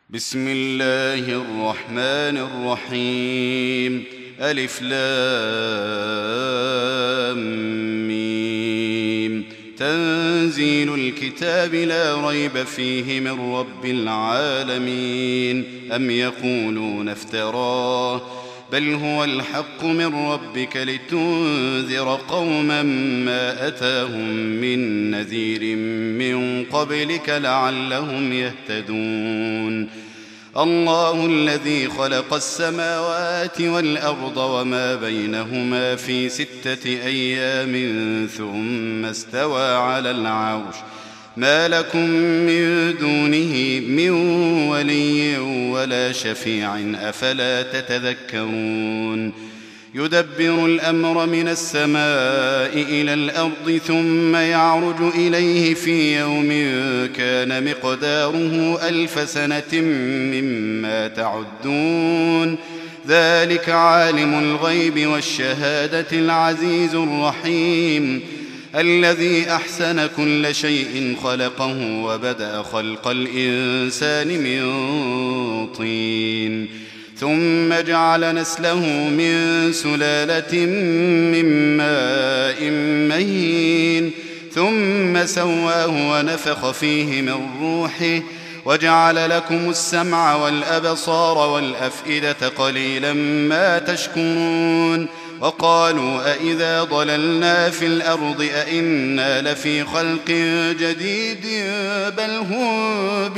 بسم الله الرحمن الرحيم. ألف لام ميم. تنزيل الكتاب لا ريب فيه من رب العالمين. أم يقولون افتراه بل هو الحق من ربك لتنذر قوما ما أتاهم من نذير من قبلك لعلهم يهتدون. الله الذي خلق السماوات والأرض وما بينهما في 6 أيام ثم استوى على العرش. ما لكم من دونه من ولي ولا شفيع أفلا تتذكرون. يدبر الأمر من السماء إلى الأرض ثم يعرج إليه في يوم كان مقداره 1000 سنة مما تعدون. ذلك عالم الغيب والشهادة العزيز الرحيم الذي أحسن كل شيء خلقه وبدأ خلق الإنسان من طين ثم جعل نسله من سلالة من ماء مهين ثم سواه ونفخ فيه من روحه وجعل لكم السمع والأبصار والأفئدة قليلا ما تشكرون. وقالوا أئذا ضللنا في الأرض أئنا لفي خلق جديد بل هم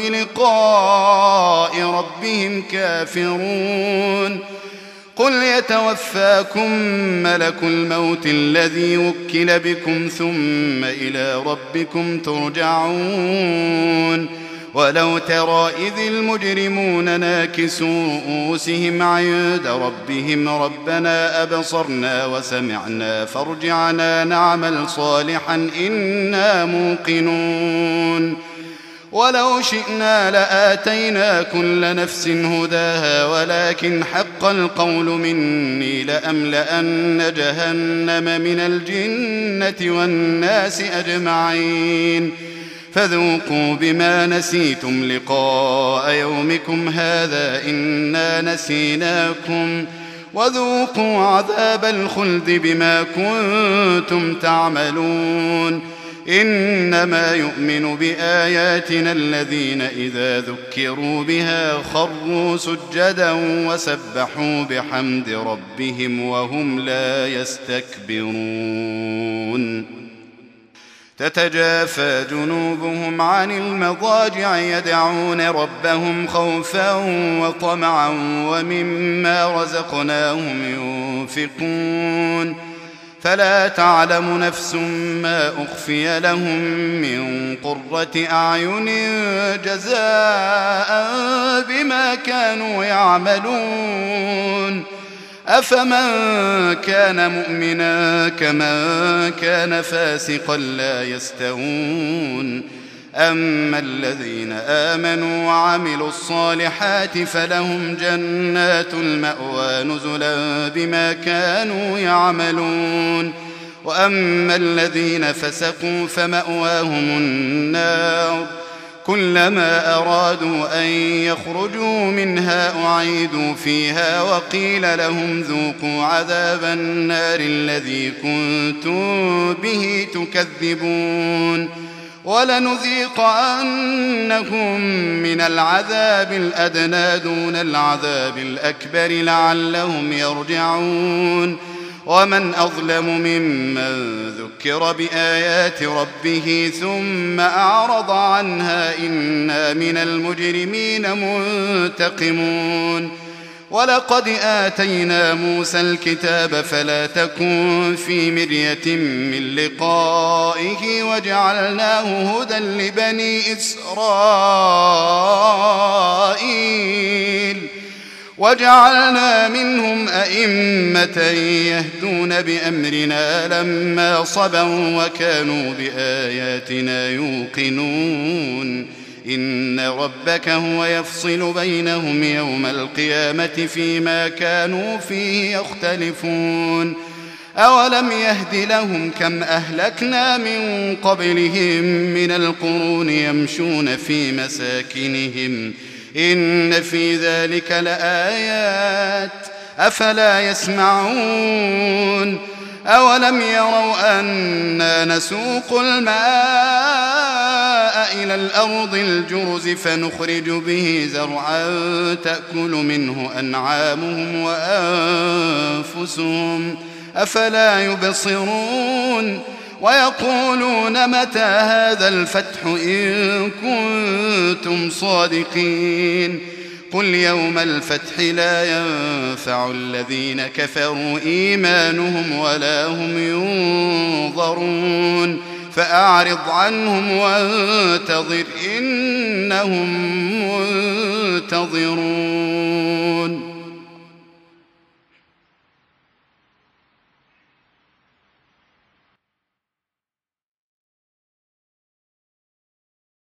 بلقاء ربهم كافرون. قل يتوفاكم ملك الموت الذي وكل بكم ثم إلى ربكم ترجعون. ولو ترى إذ المجرمون ناكسوا رؤوسهم عند ربهم ربنا أبصرنا وسمعنا فارجعنا نعمل صالحا إنا موقنون. ولو شئنا لآتينا كل نفس هداها ولكن حق القول مني لأملأن جهنم من الجنة والناس أجمعين. فذوقوا بما نسيتم لقاء يومكم هذا إنا نسيناكم وذوقوا عذاب الخلد بما كنتم تعملون. إنما يؤمن بآياتنا الذين إذا ذكروا بها خروا سجدا وسبحوا بحمد ربهم وهم لا يستكبرون. تتجافى جنوبهم عن المضاجع يدعون ربهم خوفا وطمعا ومما رزقناهم ينفقون. فلا تعلم نفس ما أخفي لهم من قرة أعين جزاء بما كانوا يعملون. أفمن كان مؤمنا كمن كان فاسقا لا يستوون. أما الذين آمنوا وعملوا الصالحات فلهم جنات المأوى نزلا بما كانوا يعملون. وأما الذين فسقوا فمأواهم النار كلما أرادوا أن يخرجوا منها أعيدوا فيها وقيل لهم ذوقوا عذاب النار الذي كنتم به تكذبون. ولنذيقنهم من العذاب الأدنى دون العذاب الأكبر لعلهم يرجعون. ومن أظلم ممن ذكر بآيات ربه ثم أعرض عنها إنا من المجرمين منتقمون. ولقد آتينا موسى الكتاب فلا تكن في مرية من لقائه وجعلناه هدى لبني إسرائيل وجعلنا منهم أئمة يهدون بأمرنا لما صبروا وكانوا بآياتنا يوقنون. إن ربك هو يفصل بينهم يوم القيامة فيما كانوا فيه يختلفون. أولم يهد لهم كم أهلكنا من قبلهم من القرون يمشون في مساكنهم إن في ذلك لآيات أفلا يسمعون أولم يروا أنا نسوق الماء إلى الأرض الجرز فنخرج به زرعا تأكل منه أنعامهم وأنفسهم أفلا يبصرون ويقولون متى هذا الفتح إن كنتم صادقين قل يوم الفتح لا ينفع الذين كفروا إيمانهم ولا هم ينظرون فأعرض عنهم وانتظر إنهم منتظرون